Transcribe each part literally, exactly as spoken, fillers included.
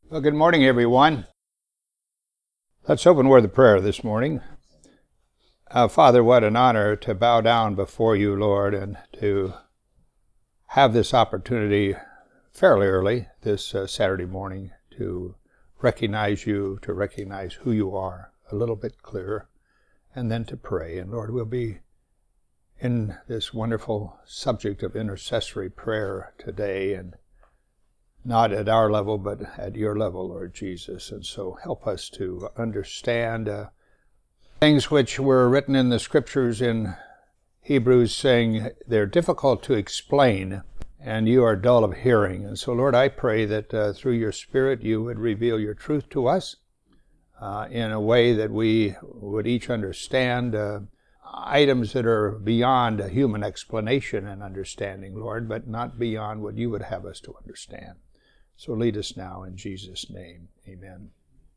Well, good morning, everyone. Let's open with a prayer this morning. Uh, Father, what an honor to bow down before you, Lord, and to have this opportunity fairly early this uh, Saturday morning to recognize you, to recognize who you are a little bit clearer, and then to pray. And Lord, we'll be in this wonderful subject of intercessory prayer today, and not at our level, but at your level, Lord Jesus. And so help us to understand uh, things which were written in the scriptures in Hebrews, saying they're difficult to explain, and you are dull of hearing. And so, Lord, I pray that uh, through your Spirit you would reveal your truth to us uh, in a way that we would each understand uh, items that are beyond a human explanation and understanding, Lord, but not beyond what you would have us to understand. So lead us now in Jesus' name. Amen.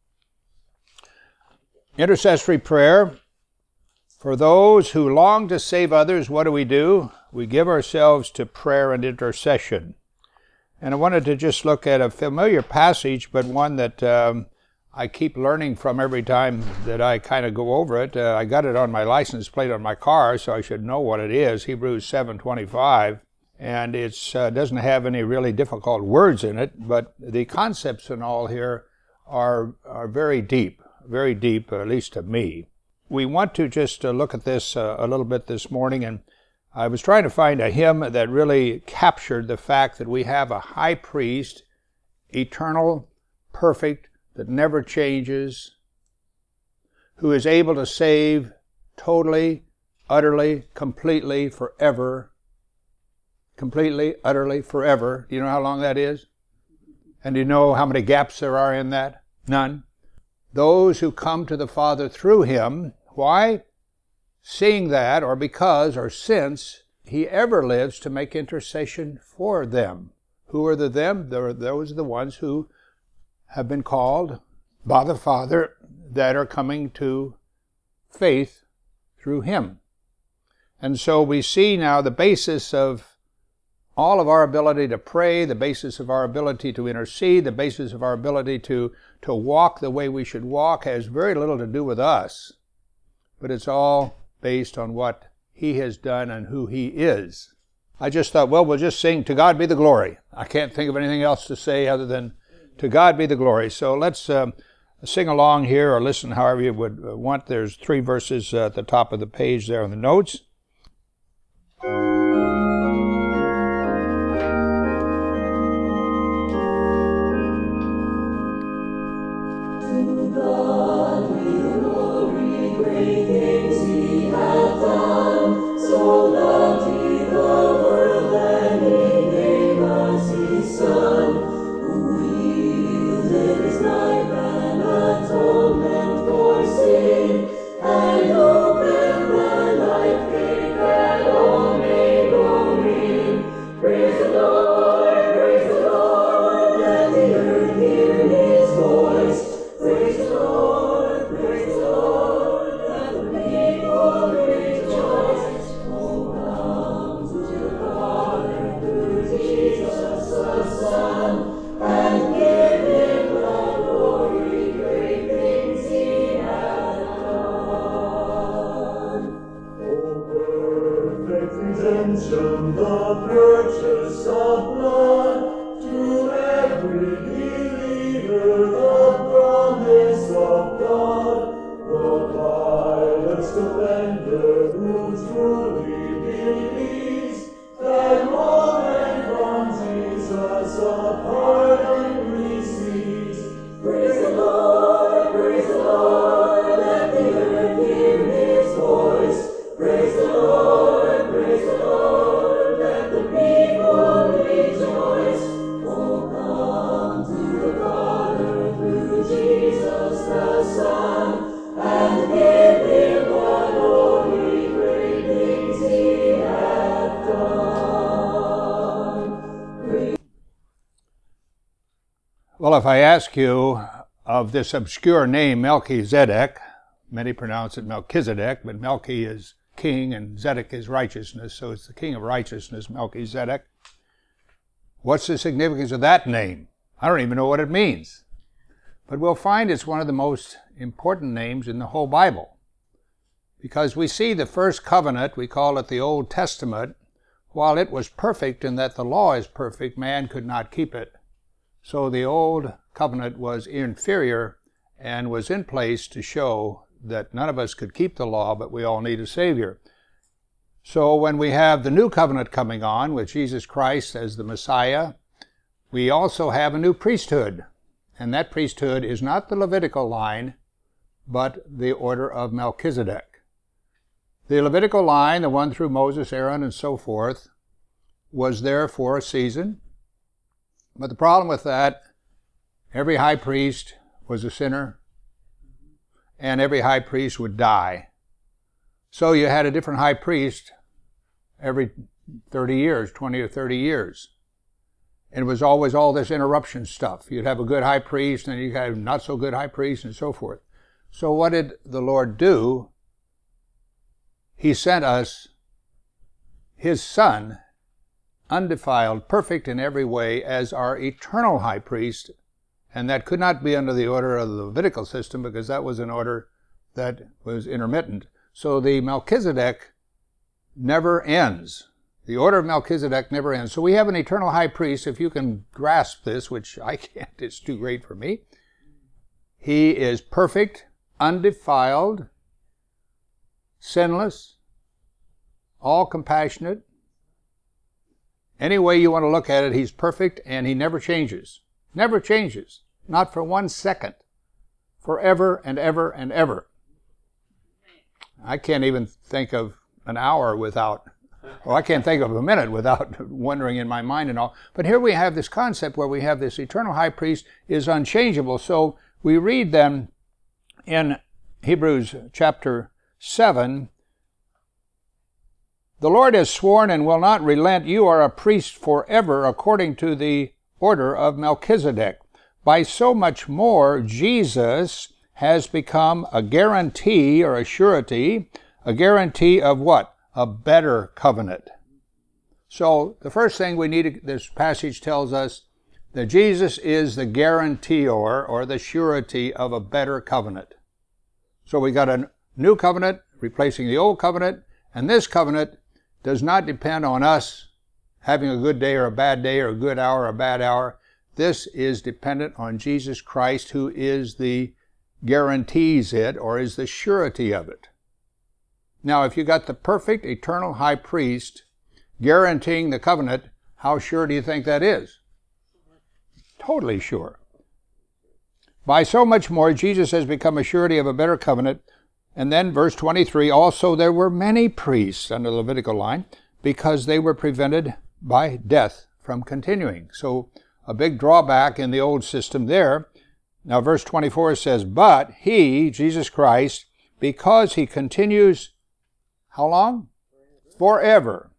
Intercessory prayer. For those who long to save others, what do we do? We give ourselves to prayer and intercession. And I wanted to just look at a familiar passage, but one that um, I keep learning from every time that I kind of go over it. Uh, I got it on my license plate on my car, so I should know what it is. Hebrews seven twenty-five. And it uh, doesn't have any really difficult words in it, but the concepts and all here are are very deep, very deep, at least to me. We want to just uh, look at this uh, a little bit this morning, and I was trying to find a hymn that really captured the fact that we have a high priest, eternal, perfect, that never changes, who is able to save totally, utterly, completely, forever. Completely, utterly, forever. Do you know how long that is? And do you know how many gaps there are in that? None. Those who come to the Father through him. Why? Seeing that, or because, or since he ever lives to make intercession for them. Who are the them? They're, those are the ones who have been called by the Father that are coming to faith through him. And so we see now the basis of all of our ability to pray, the basis of our ability to intercede, the basis of our ability to, to walk the way we should walk has very little to do with us. But it's all based on what he has done and who he is. I just thought, well, we'll just sing, "To God be the glory." I can't think of anything else to say other than, "To God be the glory." So let's um, sing along here, or listen however you would want. There's three verses at the top of the page there in the notes. Well, if I ask you of this obscure name, Melchizedek, many pronounce it Melchizedek, but Melchi is king and Zedek is righteousness, so it's the king of righteousness, Melchizedek. What's the significance of that name? I don't even know what it means. But we'll find it's one of the most important names in the whole Bible. Because we see the first covenant, we call it the Old Testament, while it was perfect in that the law is perfect, man could not keep it. So the Old Covenant was inferior and was in place to show that none of us could keep the law, but we all need a Savior. So when we have the New Covenant coming on with Jesus Christ as the Messiah, we also have a new priesthood. And that priesthood is not the Levitical line, but the order of Melchizedek. The Levitical line, the one through Moses, Aaron, and so forth, was there for a season. But the problem with that, every high priest was a sinner, and every high priest would die. So you had a different high priest every thirty years, twenty or thirty years. And it was always all this interruption stuff. You'd have a good high priest, and you'd have not so good high priest, and so forth. So what did the Lord do? He sent us His Son, undefiled, perfect in every way, as our eternal high priest, and that could not be under the order of the Levitical system because that was an order that was intermittent. So the Melchizedek never ends. The order of Melchizedek never ends. So we have an eternal high priest, if you can grasp this, which I can't, it's too great for me. He is perfect, undefiled, sinless, all compassionate. Any way you want to look at it, He's perfect, and He never changes. Never changes. Not for one second. Forever and ever and ever. I can't even think of an hour without, or I can't think of a minute without wondering in my mind and all. But here we have this concept where we have this eternal high priest is unchangeable. So we read then in Hebrews chapter seven, the Lord has sworn and will not relent. You are a priest forever according to the order of Melchizedek. By so much more, Jesus has become a guarantee or a surety, a guarantee of what? A better covenant. So the first thing we need, this passage tells us that Jesus is the guarantor or the surety of a better covenant. So we got a new covenant replacing the old covenant, and this covenant does not depend on us having a good day or a bad day or a good hour or a bad hour. This is dependent on Jesus Christ, who is the guarantees it or is the surety of it. Now, if you got the perfect eternal high priest guaranteeing the covenant, how sure do you think that is? Totally sure. By so much more, Jesus has become a surety of a better covenant. And then verse twenty-three, also there were many priests under the Levitical line because they were prevented by death from continuing. So a big drawback in the old system there. Now verse twenty-four says, but He, Jesus Christ, because He continues, how long? Forever.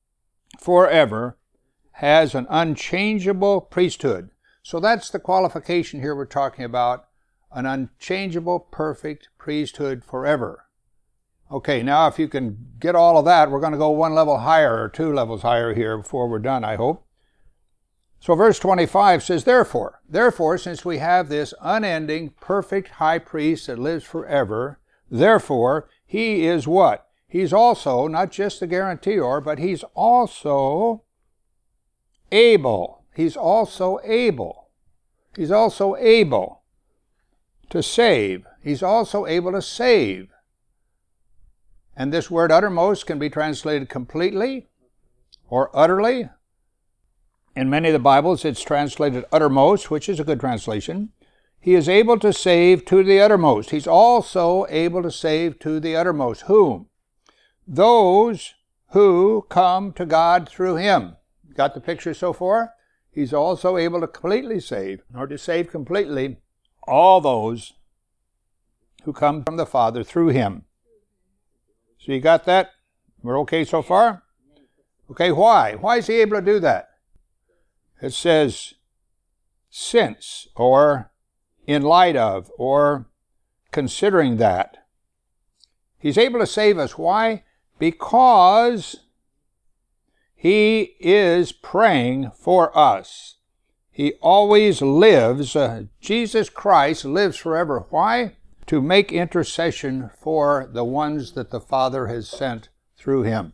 Forever has an unchangeable priesthood. So that's the qualification here we're talking about. An unchangeable, perfect priesthood forever. Okay, now if you can get all of that, we're going to go one level higher or two levels higher here before we're done, I hope. So verse twenty-five says, Therefore, therefore, since we have this unending, perfect high priest that lives forever, therefore, He is what? He's also, not just the guarantor, but He's also able. He's also able. He's also able to save. He's also able to save. And this word uttermost can be translated completely or utterly. In many of the Bibles, it's translated uttermost, which is a good translation. He is able to save to the uttermost. He's also able to save to the uttermost. Whom? Those who come to God through Him. Got the picture so far? He's also able to completely save, or to save completely, all those who come from the Father through Him. So you got that? We're okay so far? Okay, why? Why is He able to do that? It says, since, or in light of, or considering that. He's able to save us. Why? Because He is praying for us. He always lives. Uh, Jesus Christ lives forever. Why? To make intercession for the ones that the Father has sent through him.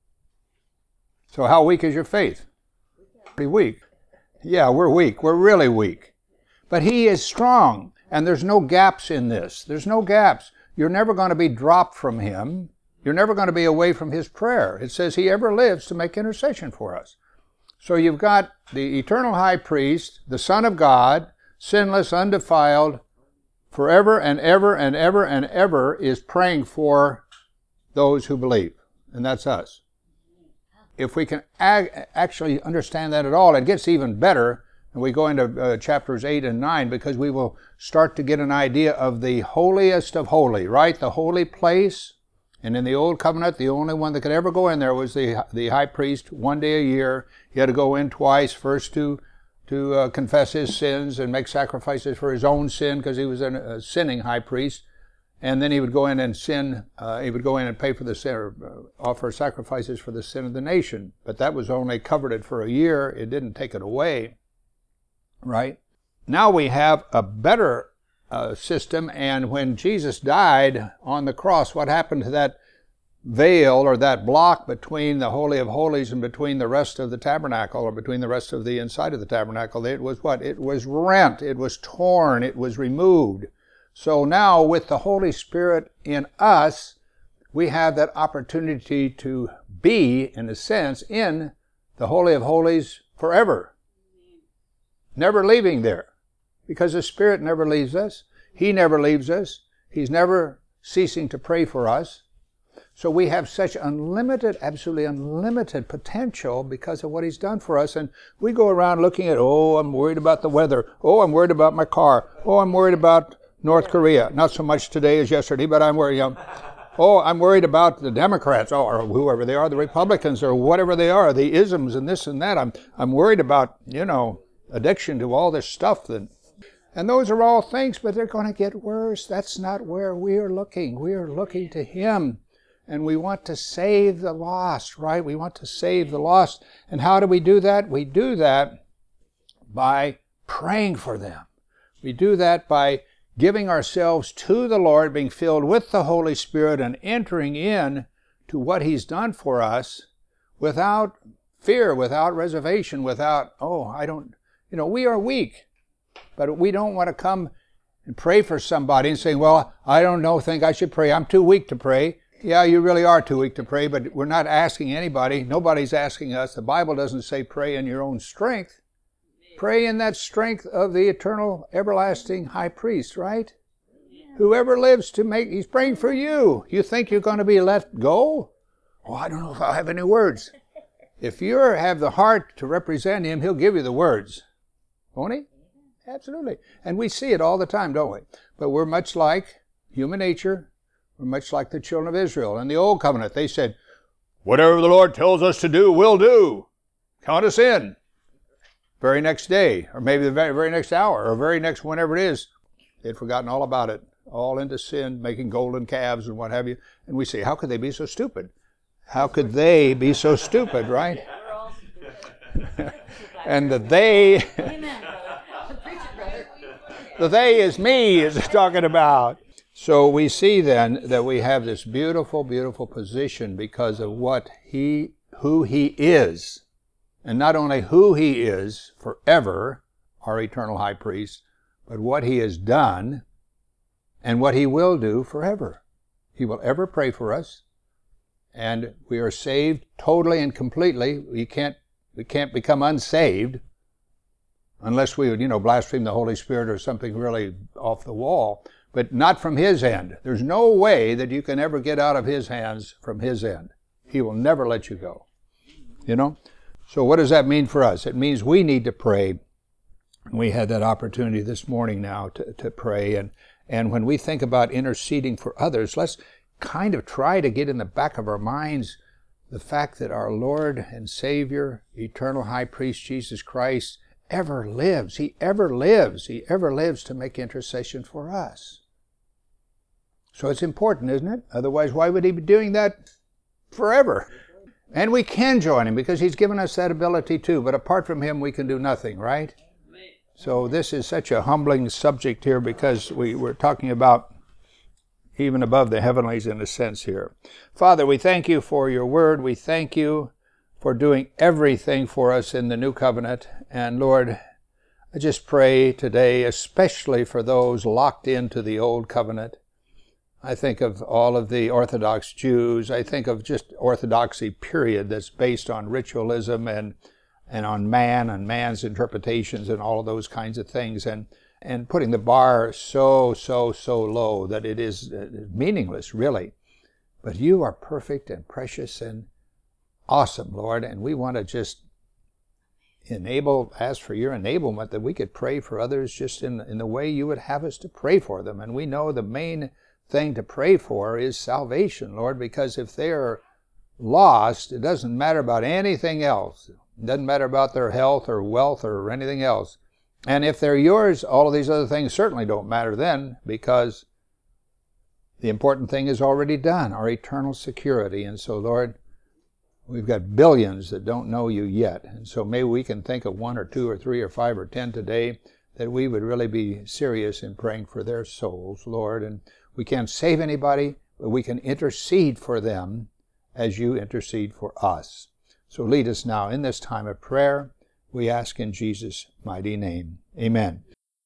So how weak is your faith? Pretty weak. Yeah, we're weak. We're really weak. But he is strong, and there's no gaps in this. There's no gaps. You're never going to be dropped from him. You're never going to be away from his prayer. It says he ever lives to make intercession for us. So you've got the eternal high priest, the Son of God, sinless, undefiled, forever and ever and ever and ever is praying for those who believe. And that's us. If we can ag- actually understand that at all, it gets even better when we go into uh, chapters eight and nine, because we will start to get an idea of the holiest of holy, right? The holy place. And in the Old Covenant, the only one that could ever go in there was the the high priest one day a year. He had to go in twice, first to to uh, confess his sins and make sacrifices for his own sin, because he was a, a sinning high priest. And then he would go in and sin, uh, he would go in and pay for the sin, or uh, offer sacrifices for the sin of the nation. But that was only covered it for a year. It didn't take it away, right? Now we have a better Uh, system, and when Jesus died on the cross, what happened to that veil or that block between the Holy of Holies and between the rest of the tabernacle, or between the rest of the inside of the tabernacle? It was what? It was rent, it was torn, it was removed. So now with the Holy Spirit in us, we have that opportunity to be, in a sense, in the Holy of Holies forever, never leaving there. Because the Spirit never leaves us. He never leaves us. He's never ceasing to pray for us. So we have such unlimited, absolutely unlimited potential because of what he's done for us. And we go around looking at, oh, I'm worried about the weather. Oh, I'm worried about my car. Oh, I'm worried about North Korea. Not so much today as yesterday, but I'm worried. You know, oh, I'm worried about the Democrats, oh, or whoever they are, the Republicans, or whatever they are, the isms and this and that. I'm, I'm worried about, you know, addiction to all this stuff that. And those are all things, but they're going to get worse. That's not where we are looking. We are looking to him. And we want to save the lost, right? We want to save the lost. And how do we do that? We do that by praying for them. We do that by giving ourselves to the Lord, being filled with the Holy Spirit, and entering in to what he's done for us without fear, without reservation, without, oh, I don't, you know, we are weak. But we don't want to come and pray for somebody and say, well, I don't know, think I should pray. I'm too weak to pray. Yeah, you really are too weak to pray, but we're not asking anybody. Nobody's asking us. The Bible doesn't say pray in your own strength. Pray in that strength of the eternal, everlasting high priest, right? Whoever lives to make, he's praying for you. You think you're going to be let go? Oh, I don't know if I'll have any words. If you have the heart to represent him, he'll give you the words. Won't he? Absolutely. And we see it all the time, don't we? But we're much like human nature. We're much like the children of Israel. In the Old Covenant, they said, whatever the Lord tells us to do, we'll do. Count us in. Very next day, or maybe the very, very next hour, or very next whenever it is, they'd forgotten all about it. All into sin, making golden calves and what have you. And we say, how could they be so stupid? How could they be so stupid, right? And the they... The they is me is talking about. So we see then that we have this beautiful, beautiful position because of what he, who he is. And not only who he is forever, our eternal high priest, but what he has done and what he will do forever. He will ever pray for us. And we are saved totally and completely. We can't, we can't become unsaved. Unless we would, you know, blaspheme the Holy Spirit or something really off the wall. But not from his end. There's no way that you can ever get out of his hands from his end. He will never let you go. You know? So what does that mean for us? It means we need to pray. We had that opportunity this morning now to, to pray. And, and when we think about interceding for others, let's kind of try to get in the back of our minds the fact that our Lord and Savior, eternal high priest Jesus Christ, ever lives. He ever lives. He ever lives to make intercession for us. So it's important, isn't it? Otherwise, why would he be doing that forever? And we can join him because he's given us that ability too. But apart from him, we can do nothing, right? So this is such a humbling subject here because we were talking about even above the heavenlies in a sense here. Father, we thank you for your word. We thank you for doing everything for us in the new covenant. And Lord, I just pray today, especially for those locked into the old covenant. I think of all of the Orthodox Jews. I think of just orthodoxy, period, that's based on ritualism and and on man and man's interpretations and all of those kinds of things, and and putting the bar so, so, so low that it is meaningless, really. But you are perfect and precious and awesome, Lord, and we want to just enable, ask for your enablement that we could pray for others just in, in the way you would have us to pray for them. And we know the main thing to pray for is salvation, Lord, because if they are lost, it doesn't matter about anything else. It doesn't matter about their health or wealth or anything else. And if they're yours, all of these other things certainly don't matter then, because the important thing is already done, our eternal security. And so, Lord, we've got billions that don't know you yet. And so maybe we can think of one or two or three or five or ten today that we would really be serious in praying for their souls, Lord. And we can't save anybody, but we can intercede for them as you intercede for us. So lead us now in this time of prayer. We ask in Jesus' mighty name. Amen.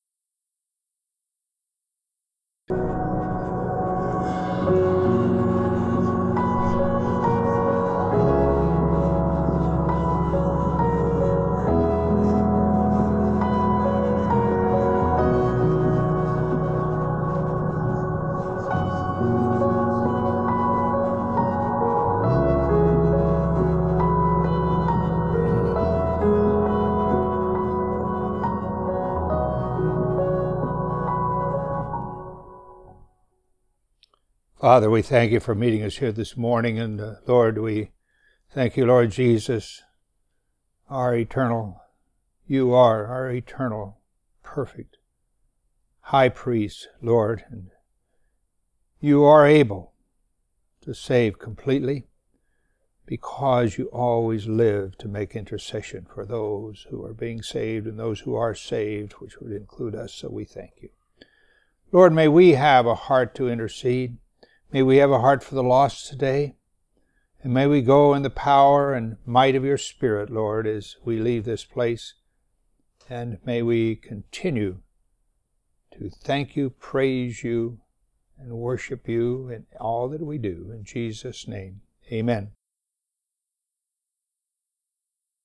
Father, we thank you for meeting us here this morning, and uh, Lord, we thank you, Lord Jesus, our eternal, you are our eternal, perfect high priest, Lord, and you are able to save completely because you always live to make intercession for those who are being saved and those who are saved, which would include us, so we thank you. Lord, may we have a heart to intercede. May we have a heart for the lost today, and may we go in the power and might of your Spirit, Lord, as we leave this place, and may we continue to thank you, praise you, and worship you in all that we do. In Jesus' name, amen.